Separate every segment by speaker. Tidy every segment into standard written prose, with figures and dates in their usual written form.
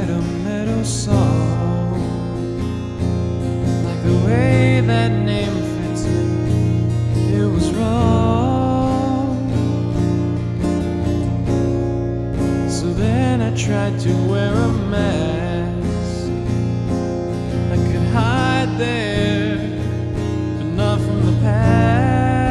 Speaker 1: write a meadow song, like the way that name fits me, it was wrong. So then I tried to wear a mask that could hide there, but not from the past.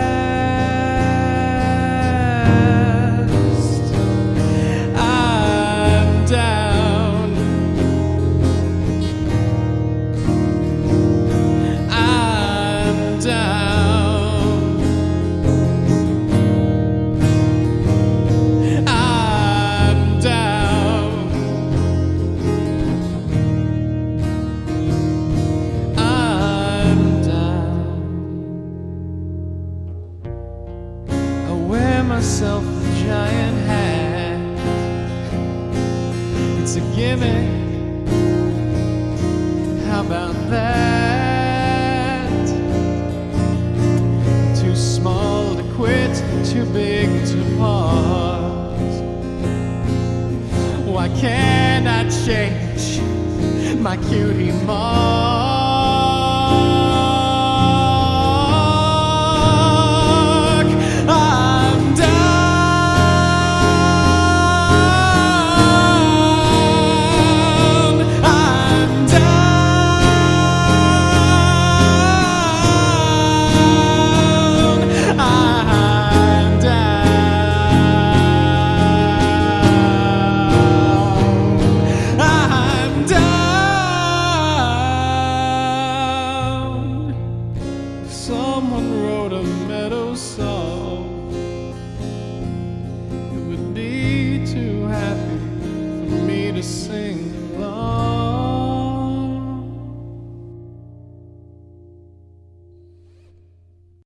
Speaker 1: Myself a giant hat. It's a gimmick. How about that? Too small to quit, too big to part. Why can't I change my cutie mark? Someone wrote a meadow song. It would be too happy for me to sing.